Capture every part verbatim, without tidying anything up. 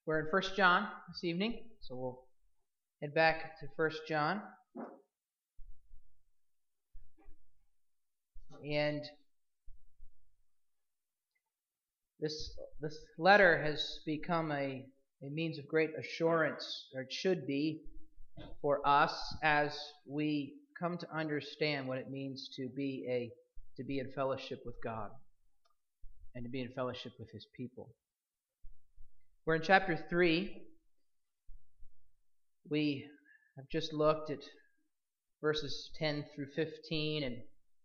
We're in First John this evening, so we'll head back to First John. And this this letter has become a, a means of great assurance, or it should be, for us as we come to understand what it means to be a to be in fellowship with God and to be in fellowship with His people. We're in chapter three. We have just looked at verses ten through fifteen, and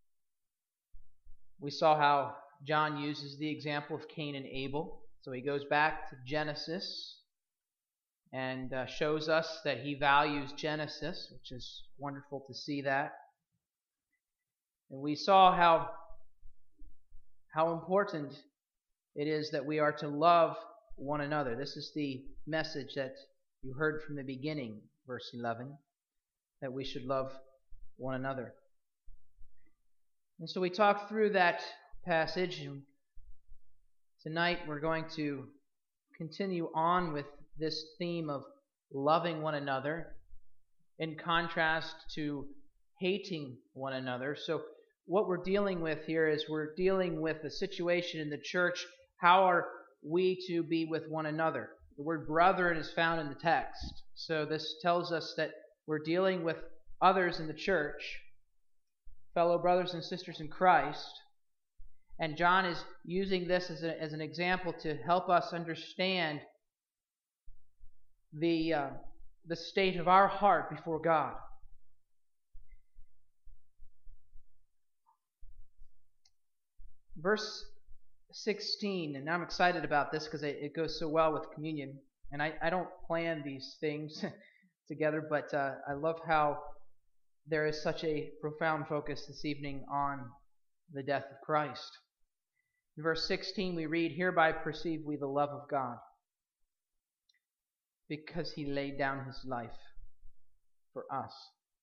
we saw how John uses the example of Cain and Abel. So he goes back to Genesis and uh, shows us that he values Genesis, which is wonderful to see that. And we saw how, how important it is that we are to love one another. This is the message that you heard from the beginning, verse eleven, that we should love one another. And so we talked through that passage, and tonight we're going to continue on with this theme of loving one another in contrast to hating one another. So what we're dealing with here is we're dealing with a situation in the church. How are we to be with one another? The word brethren is found in the text. So this tells us that we're dealing with others in the church, fellow brothers and sisters in Christ. And John is using this as, a, as an example to help us understand the, uh, the state of our heart before God. Verse sixteen, and I'm excited about this because it, it goes so well with communion. And I, I don't plan these things together, but uh, I love how there is such a profound focus this evening on the death of Christ. In verse sixteen we read, "Hereby perceive we the love of God, because He laid down His life for us."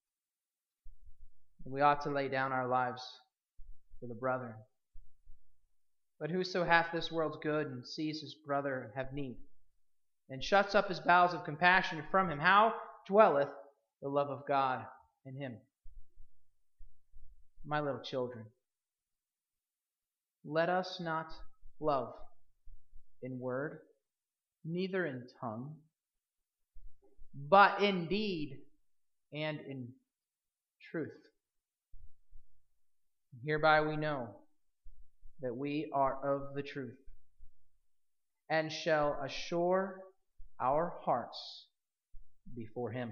And we ought to lay down our lives for the brethren. "But whoso hath this world's good and sees his brother have need, and shuts up his bowels of compassion from him, how dwelleth the love of God in him?" My little children, let us not love in word, neither in tongue, but in deed and in truth. Hereby we know that we are of the truth, and shall assure our hearts before Him.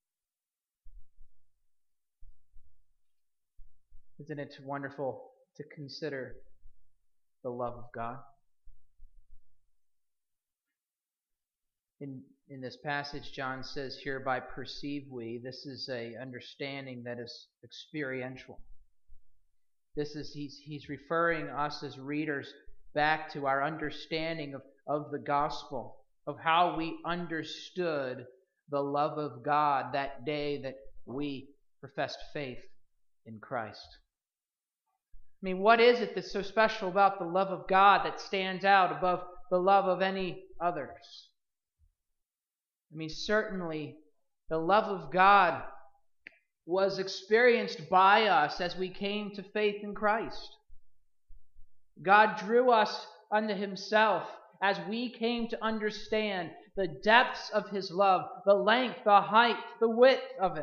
Isn't it wonderful to consider the love of God? In, in this passage, John says, "Hereby perceive we." This is a understanding that is experiential. This is he's he's referring us as readers back to our understanding of, of the gospel, of how we understood the love of God that day that we professed faith in Christ. I mean, what is it that's so special about the love of God that stands out above the love of any others? I mean, certainly the love of God was experienced by us as we came to faith in Christ. God drew us unto Himself as we came to understand the depths of His love, the length, the height, the width of it.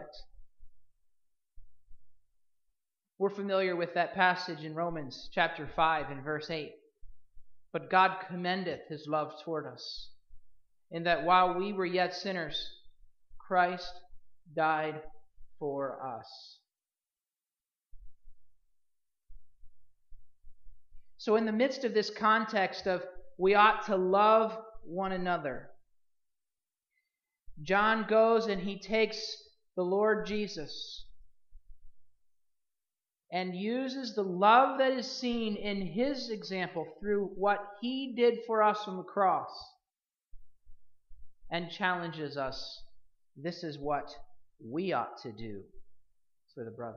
We're familiar with that passage in Romans chapter five and verse eight. "But God commendeth His love toward us, in that while we were yet sinners, Christ died for us." So in the midst of this context of we ought to love one another, John goes and he takes the Lord Jesus and uses the love that is seen in His example through what He did for us on the cross, and challenges us. This is what we ought to do for the brethren.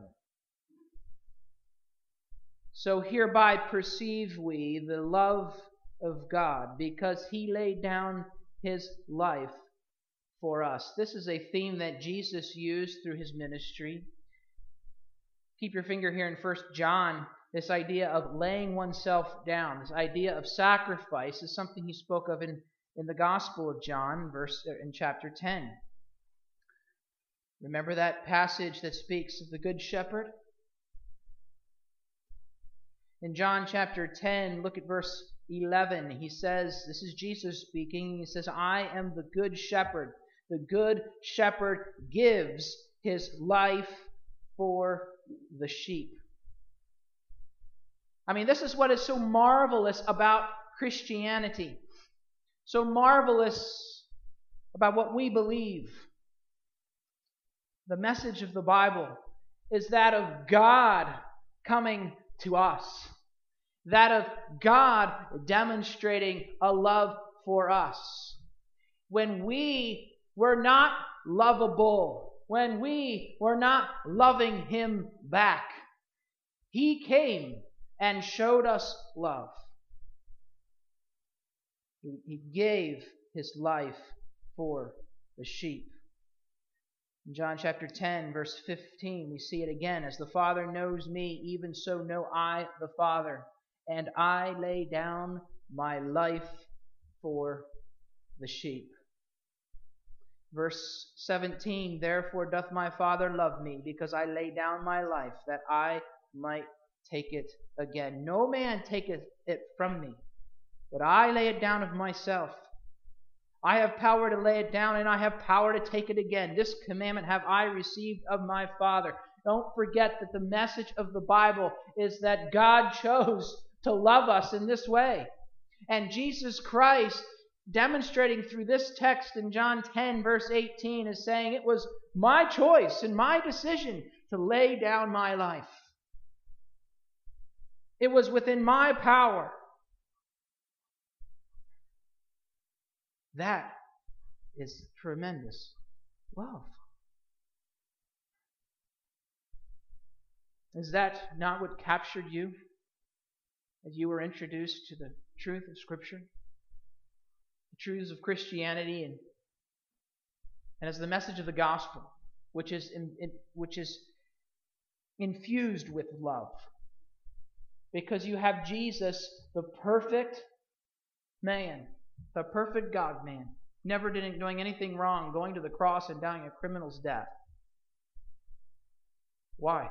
So hereby perceive we the love of God, because He laid down His life for us. This is a theme that Jesus used through his ministry. Keep your finger here in First John. This idea of laying oneself down, this idea of sacrifice, is something he spoke of in, in the Gospel of John, verse in chapter ten. Remember that passage that speaks of the Good Shepherd? In John chapter ten, look at verse eleven. He says, this is Jesus speaking, he says, I am the Good Shepherd. The Good Shepherd gives his life for the sheep. I mean, this is what is so marvelous about Christianity. So marvelous about what we believe. The message of the Bible is that of God coming to us. That of God demonstrating a love for us. When we were not lovable, when we were not loving Him back, He came and showed us love. He gave His life for the sheep. In John chapter ten, verse fifteen, we see it again. As the Father knows me, even so know I the Father, and I lay down my life for the sheep. Verse seventeen, therefore doth my Father love me, because I lay down my life, that I might take it again. No man taketh it from me, but I lay it down of myself. I have power to lay it down, and I have power to take it again. This commandment have I received of my Father. Don't forget that the message of the Bible is that God chose to love us in this way. And Jesus Christ, demonstrating through this text in John ten, verse eighteen, is saying, it was my choice and my decision to lay down my life. It was within my power. That is tremendous love. Is that not what captured you as you were introduced to the truth of Scripture? The truths of Christianity, and, and as the message of the gospel, which is, in, in, which is infused with love. Because you have Jesus, the perfect man, the perfect God-man, never did, doing anything wrong, going to the cross and dying a criminal's death. Why?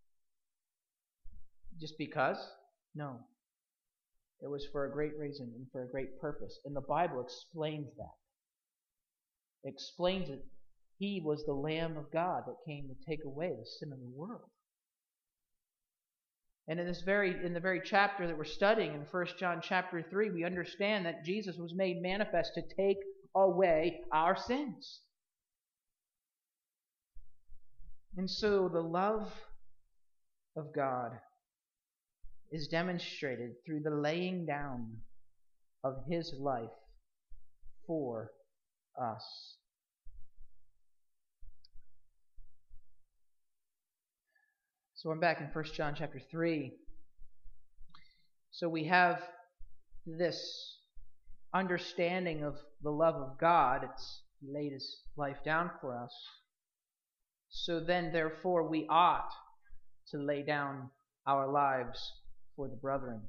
Just because? No. It was for a great reason and for a great purpose. And the Bible explains that. It explains it. He was the Lamb of God that came to take away the sin of the world. And in this very in the very chapter that we're studying in First John chapter three, we understand that Jesus was made manifest to take away our sins. And so the love of God is demonstrated through the laying down of His life for us. So I'm back in First John chapter three. So we have this understanding of the love of God. It's He laid His life down for us. So then, therefore, we ought to lay down our lives for the brethren.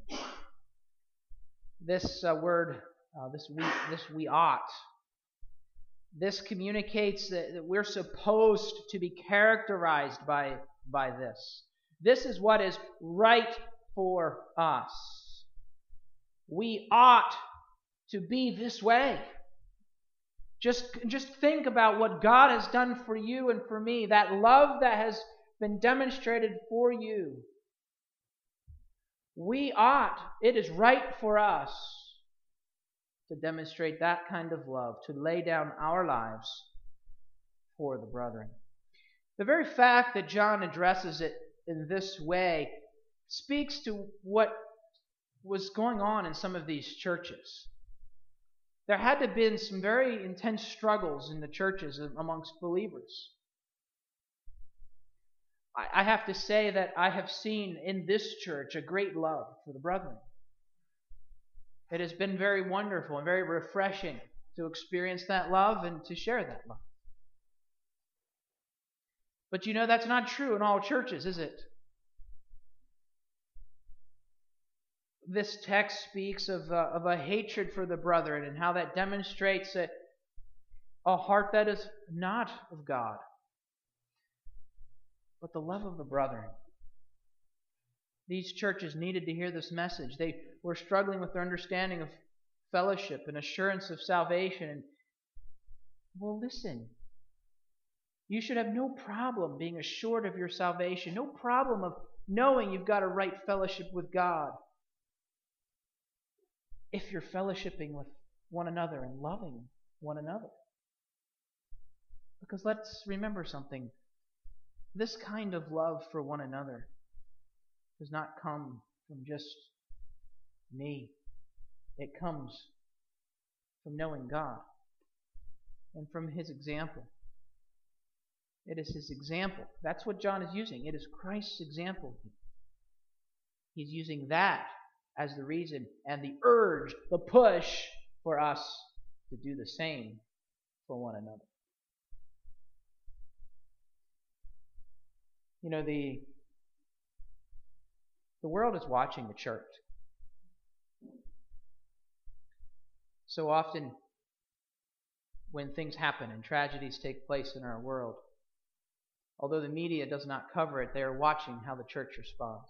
This uh, word, uh, this we, this we ought, this communicates that, that we're supposed to be characterized by by this. This is what is right for us. We ought to be this way. Just, just think about what God has done for you and for me, that love that has been demonstrated for you. We ought, it is right for us to demonstrate that kind of love, to lay down our lives for the brethren. The very fact that John addresses it in this way speaks to what was going on in some of these churches. There had to have been some very intense struggles in the churches amongst believers. I have to say that I have seen in this church a great love for the brethren. It has been very wonderful and very refreshing to experience that love and to share that love. But you know that's not true in all churches, is it? This text speaks of a, of a hatred for the brethren and how that demonstrates a, a heart that is not of God, but the love of the brethren. These churches needed to hear this message. They were struggling with their understanding of fellowship and assurance of salvation. And, well, listen. You should have no problem being assured of your salvation, no problem of knowing you've got a right fellowship with God, if you're fellowshipping with one another and loving one another. Because let's remember something. This kind of love for one another does not come from just me. It comes from knowing God and from His example. It is His example. That's what John is using. It is Christ's example. He's using that as the reason and the urge, the push for us to do the same for one another. You know, the, the world is watching the church. So often, when things happen and tragedies take place in our world, although the media does not cover it, they are watching how the church responds.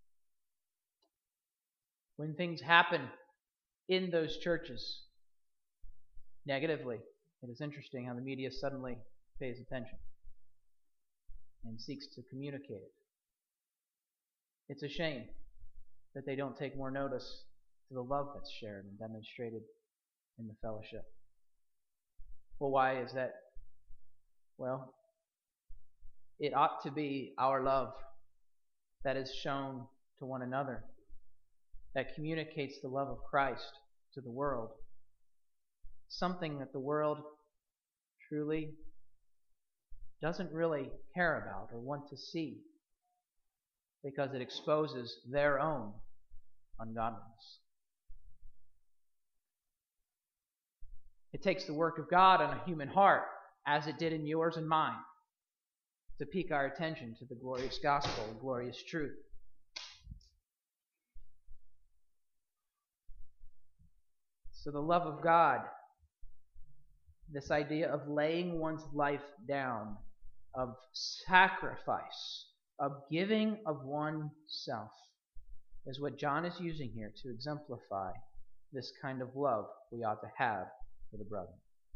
When things happen in those churches negatively, it is interesting how the media suddenly pays attention and seeks to communicate it. It's a shame that they don't take more notice to the love that's shared and demonstrated in the fellowship. Well, why is that? Well, it ought to be our love that is shown to one another, that communicates the love of Christ to the world. Something that the world truly doesn't really care about or want to see, because it exposes their own ungodliness. It takes the work of God on a human heart, as it did in yours and mine, to pique our attention to the glorious gospel, the glorious truth. So the love of God, this idea of laying one's life down, of sacrifice, of giving of oneself, is what John is using here to exemplify this kind of love we ought to have for the brethren.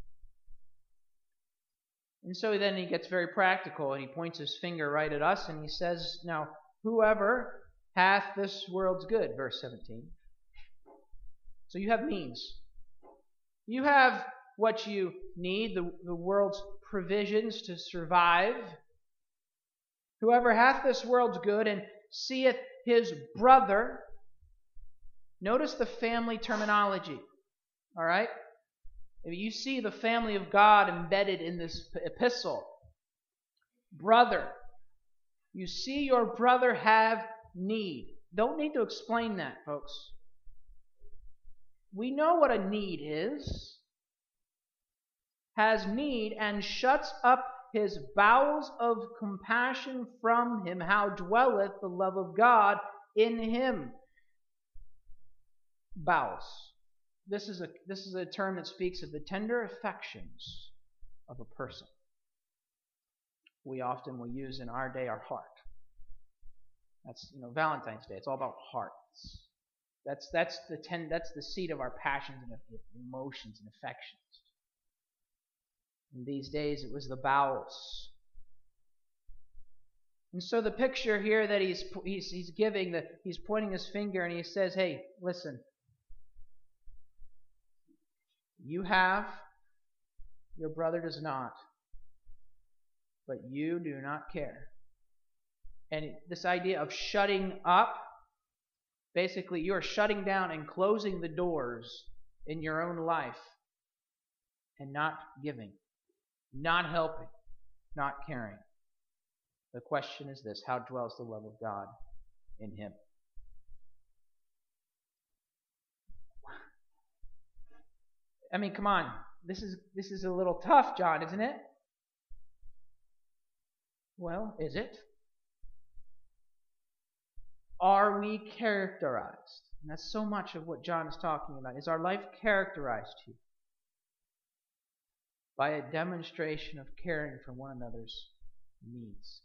And so then he gets very practical, and he points his finger right at us, and he says, now, whoever hath this world's good, verse seventeen. So you have means. You have what you need, the, the world's provisions to survive. Whoever hath this world's good and seeth his brother. Notice the family terminology. All right? You see the family of God embedded in this epistle. Brother. You see your brother have need. Don't need to explain that, folks. We know what a need is. Has need and shuts up his bowels of compassion from him. How dwelleth the love of God in him? Bowels. This is a this is a term that speaks of the tender affections of a person. We often will use in our day our heart. That's, you know, Valentine's Day. It's all about hearts. That's that's the ten, that's the seat of our passions and emotions and affections. In these days, it was the bowels. And so the picture here that he's he's, he's giving, that he's pointing his finger and he says, "Hey, listen. You have, your brother does not, but you do not care." And this idea of shutting up, basically you are shutting down and closing the doors in your own life and not giving, not helping, not caring. The question is this: how dwells the love of God in him? I mean, come on. this is this is a little tough, John, isn't it? Well, is it? Are we characterized? And that's so much of what John is talking about. Is our life characterized here by a demonstration of caring for one another's needs?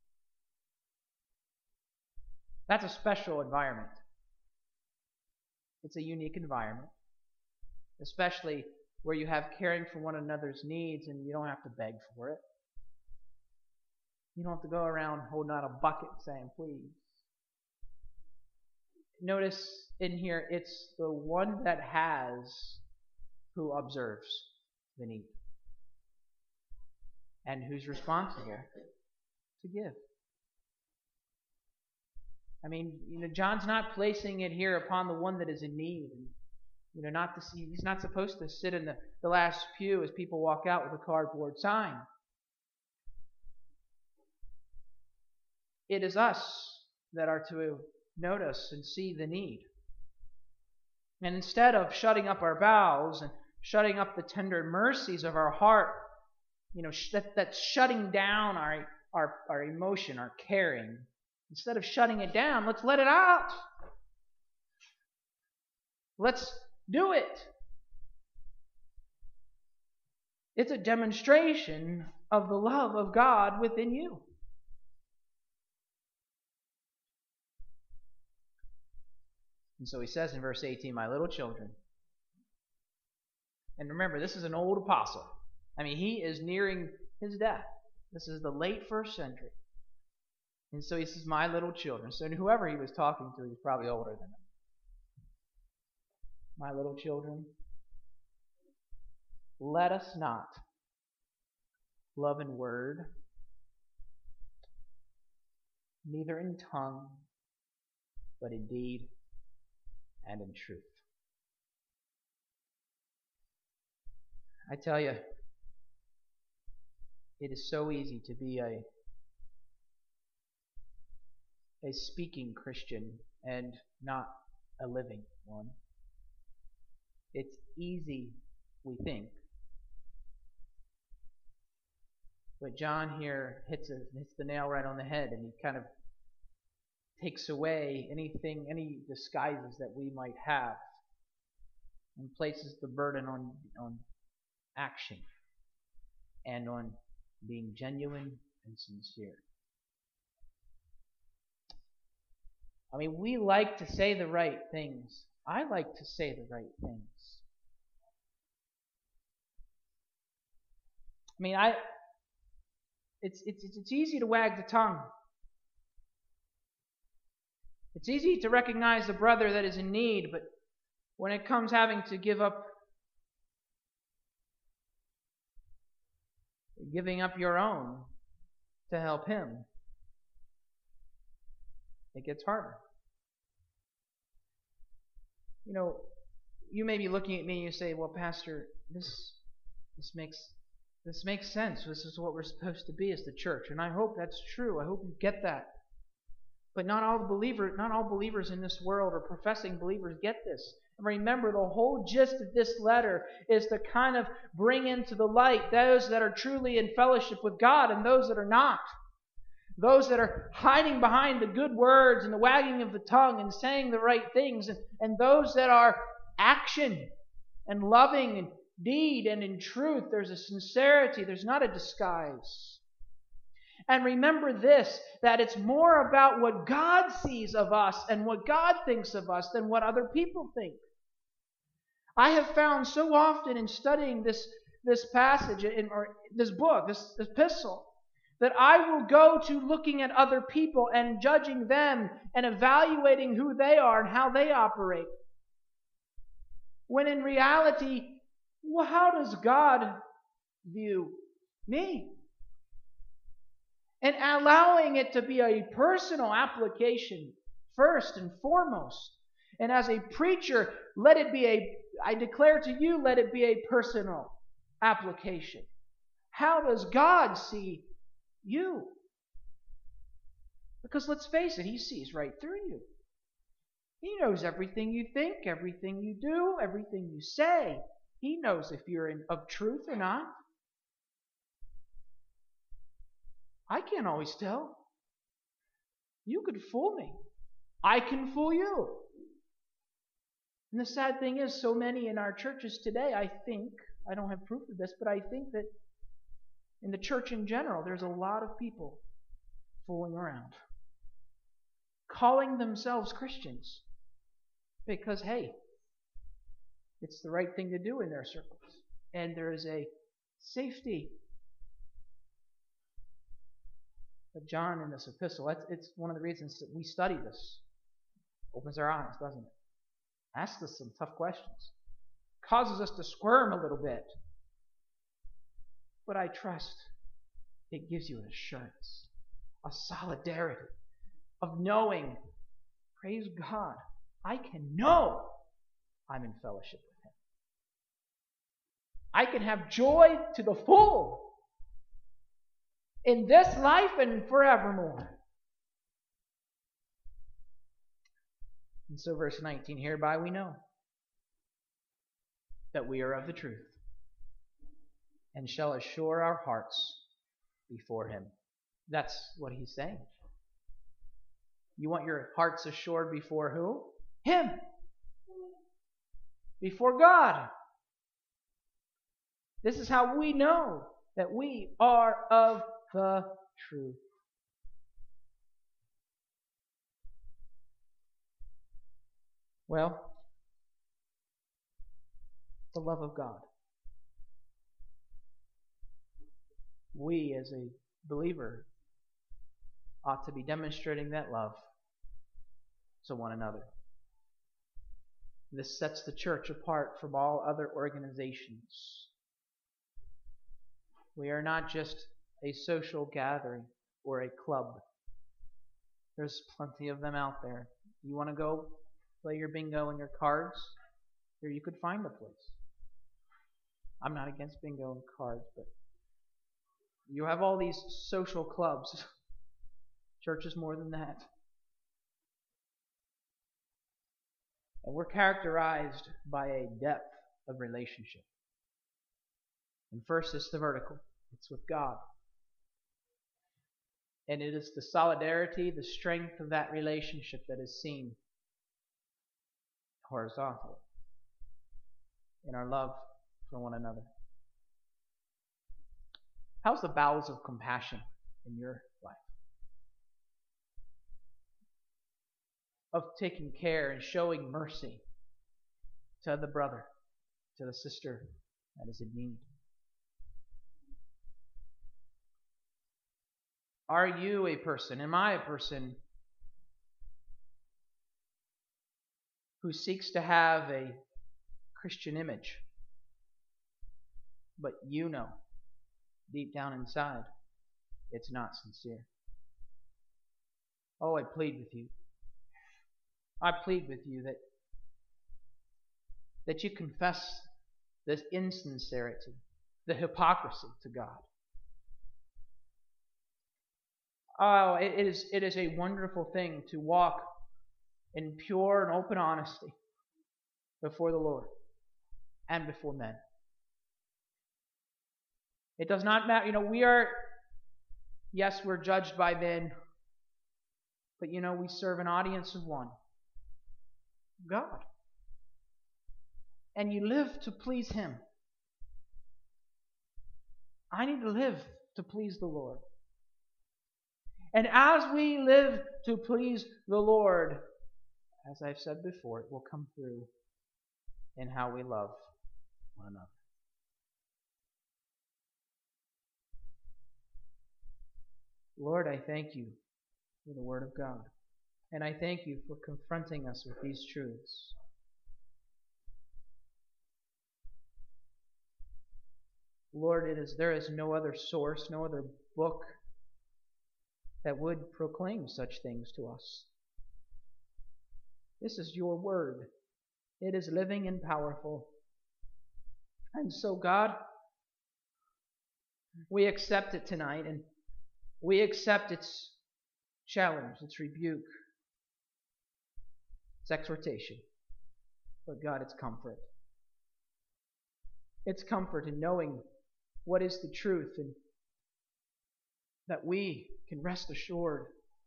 That's a special environment. It's a unique environment, especially where you have caring for one another's needs and you don't have to beg for it. You don't have to go around holding out a bucket saying, please. Notice in here, it's the one that has who observes the need and who's responsible to give. I mean, you know, John's not placing it here upon the one that is in need. And, you know, not to see, he's not supposed to sit in the, the last pew as people walk out with a cardboard sign. It is us that are to notice and see the need. And instead of shutting up our bowels and shutting up the tender mercies of our heart, you know, that, that's shutting down our, our, our emotion, our caring. Instead of shutting it down, let's let it out. Let's do it. It's a demonstration of the love of God within you. And so he says in verse eighteen, my little children. And remember, this is an old apostle. I mean, he is nearing his death. This is the late first century. And so he says, my little children. So whoever he was talking to, he's probably older than them. My little children, let us not love in word, neither in tongue, but in deed and in truth. I tell you, it is so easy to be a a speaking Christian and not a living one. It's easy, we think. But John here hits, a, hits the nail right on the head, and he kind of takes away anything, any disguises that we might have, and places the burden on, on action and on being genuine and sincere. I mean, we like to say the right things. I like to say the right things. I mean, I it's it's it's easy to wag the tongue. It's easy to recognize the brother that is in need, but when it comes having to give up giving up your own to help him, it gets harder. You know, you may be looking at me and you say, well, Pastor, this this makes this makes sense. This is what we're supposed to be as the church. And I hope that's true. I hope you get that. But not all the believers, not all believers in this world or professing believers get this. And remember, the whole gist of this letter is to kind of bring into the light those that are truly in fellowship with God and those that are not. Those that are hiding behind the good words and the wagging of the tongue and saying the right things, and, and those that are action and loving and deed and in truth. There's a sincerity. There's not a disguise. And remember this, that it's more about what God sees of us and what God thinks of us than what other people think. I have found so often in studying this, this passage, in, or this book, this, this epistle, that I will go to looking at other people and judging them and evaluating who they are and how they operate. When in reality, well, how does God view me? And allowing it to be a personal application first and foremost. And as a preacher, let it be a, I declare to you, let it be a personal application. How does God see you? Because let's face it, He sees right through you. He knows everything you think, everything you do, everything you say. He knows if you're in, of truth or not. I can't always tell. You could fool me. I can fool you. And the sad thing is, so many in our churches today, I think, I don't have proof of this, but I think that in the church in general, there's a lot of people fooling around, calling themselves Christians because, hey, it's the right thing to do in their circles. And there is a safety. But John in this epistle, it's, it's one of the reasons that we study this. Opens our eyes, doesn't it? Asks us some tough questions. Causes us to squirm a little bit. But I trust it gives you an assurance, a solidarity of knowing, praise God, I can know I'm in fellowship with Him. I can have joy to the full in this life and forevermore. And so verse nineteen, hereby we know that we are of the truth and shall assure our hearts before Him. That's what he's saying. You want your hearts assured before who? Him. Before God. This is how we know that we are of the truth. Well, the love of God. We, as a believer, ought to be demonstrating that love to one another. This sets the church apart from all other organizations. We are not just a social gathering or a club. There's plenty of them out there. You want to go play your bingo and your cards? Here you could find a place. I'm not against bingo and cards, but you have all these social clubs. Church is more than that. And we're characterized by a depth of relationship. And first, it's the vertical. It's with God. And it is the solidarity, the strength of that relationship that is seen horizontally in our love for one another. How's the bowels of compassion in your life? Of taking care and showing mercy to the brother, to the sister that is in need. Are you a person, am I a person who seeks to have a Christian image, but you know, deep down inside, it's not sincere? Oh, I plead with you. I plead with you that, that you confess this insincerity, the hypocrisy to God. Oh, it is, it is a wonderful thing to walk in pure and open honesty before the Lord and before men. It does not matter. You know, we are, yes, we're judged by men, but you know, we serve an audience of one. God. And you live to please Him. I need to live to please the Lord. And as we live to please the Lord, as I've said before, it will come through in how we love one another. Lord, I thank you for the Word of God. And I thank you for confronting us with these truths. Lord, it is, there is no other source, no other book that would proclaim such things to us. This is your Word. It is living and powerful. And so, God, we accept it tonight, and we accept its challenge, its rebuke, its exhortation. But God, it's comfort. its comfort in knowing what is the truth, and that we can rest assured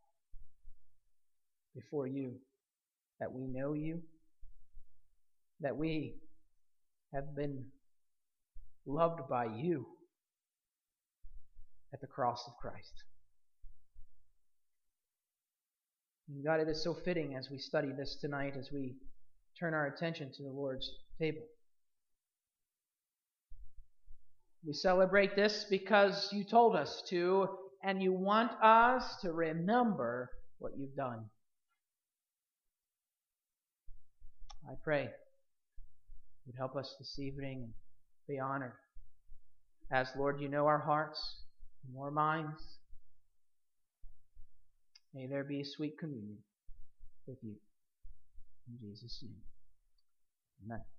before you that we know you, that we have been loved by you at the cross of Christ. And God, it is so fitting as we study this tonight, as we turn our attention to the Lord's table. We celebrate this because you told us to, and you want us to remember what you've done. I pray you'd help us this evening and be honored. As, Lord, you know our hearts and our minds. May there be a sweet communion with you. In Jesus' name. Amen.